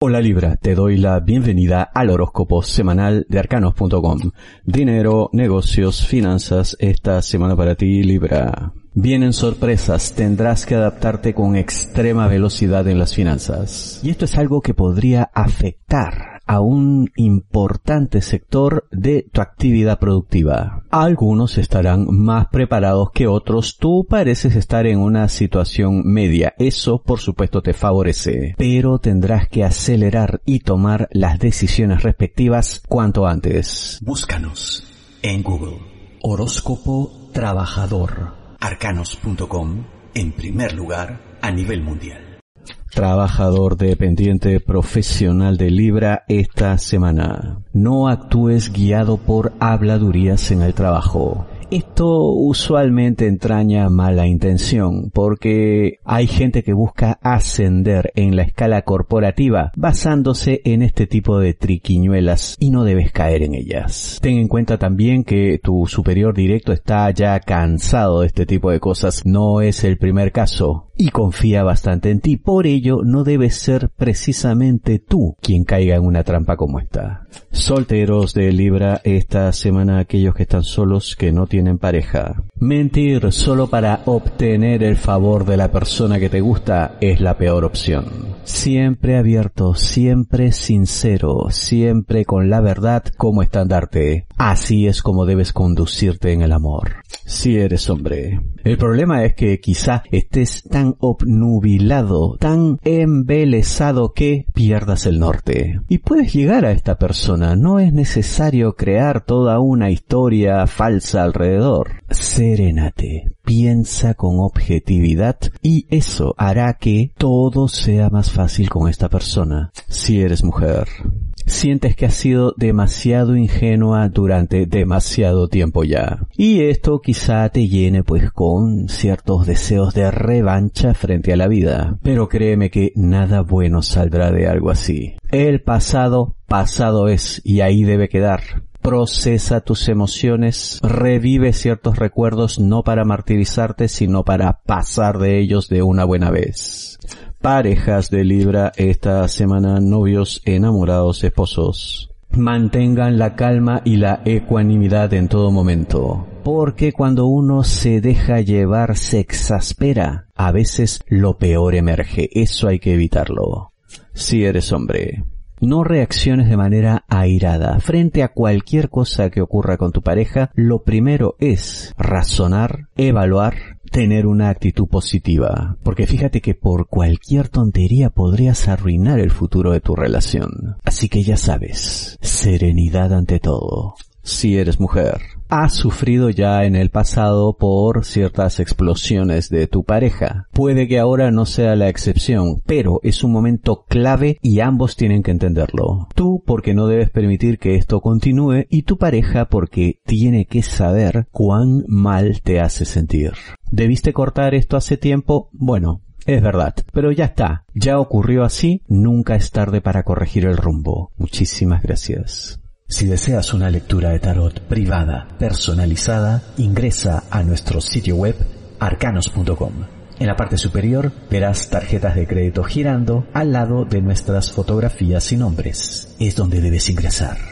Hola Libra, te doy la bienvenida al horóscopo semanal de arcanos.com. Dinero, negocios, finanzas, esta semana para ti Libra. Vienen sorpresas, tendrás que adaptarte con extrema velocidad en las finanzas. Y esto es algo que podría afectar a un importante sector de tu actividad productiva. Algunos estarán más preparados que otros. Tú pareces estar en una situación media. Eso, por supuesto, te favorece. Pero tendrás que acelerar y tomar las decisiones respectivas cuanto antes. Búscanos en Google. Horóscopo Trabajador. Arcanos.com en primer lugar a nivel mundial. Trabajador dependiente profesional de Libra esta semana. No actúes guiado por habladurías en el trabajo. Esto usualmente entraña mala intención porque hay gente que busca ascender en la escala corporativa basándose en este tipo de triquiñuelas y no debes caer en ellas. Ten en cuenta también que tu superior directo está ya cansado de este tipo de cosas. No es el primer caso y confía bastante en ti. Por ello no debes ser precisamente tú quien caiga en una trampa como esta. Solteros de Libra esta semana, aquellos que están solos, que no tienen pareja. Mentir solo para obtener el favor de la persona que te gusta es la peor opción. Siempre abierto, siempre sincero, siempre con la verdad como estandarte. Así es como debes conducirte en el amor. Si eres hombre. El problema es que quizá estés tan obnubilado, tan embelesado que pierdas el norte. Y puedes llegar a esta persona. No es necesario crear toda una historia falsa alrededor. Serénate, piensa con objetividad y eso hará que todo sea más fácil con esta persona. Si eres mujer. Sientes que has sido demasiado ingenua durante demasiado tiempo ya. Y esto quizá te llene pues con ciertos deseos de revancha frente a la vida. Pero créeme que nada bueno saldrá de algo así. El pasado, pasado es y ahí debe quedar. Procesa tus emociones, revive ciertos recuerdos no para martirizarte sino para pasar de ellos de una buena vez. Parejas de Libra esta semana, novios, enamorados, esposos. Mantengan la calma y la ecuanimidad en todo momento, porque cuando uno se deja llevar se exaspera. A veces lo peor emerge, eso hay que evitarlo. Si eres hombre. No reacciones de manera airada. Frente a cualquier cosa que ocurra con tu pareja, lo primero es razonar, evaluar, tener una actitud positiva. Porque fíjate que por cualquier tontería podrías arruinar el futuro de tu relación. Así que ya sabes, serenidad ante todo. Si eres mujer. Has sufrido ya en el pasado por ciertas explosiones de tu pareja. Puede que ahora no sea la excepción, pero es un momento clave y ambos tienen que entenderlo. Tú porque no debes permitir que esto continúe y tu pareja porque tiene que saber cuán mal te hace sentir. ¿Debiste cortar esto hace tiempo? Bueno, es verdad, pero ya está. Ya ocurrió así, nunca es tarde para corregir el rumbo. Muchísimas gracias. Si deseas una lectura de tarot privada, personalizada, ingresa a nuestro sitio web arcanos.com. En la parte superior verás tarjetas de crédito girando al lado de nuestras fotografías y nombres. Es donde debes ingresar.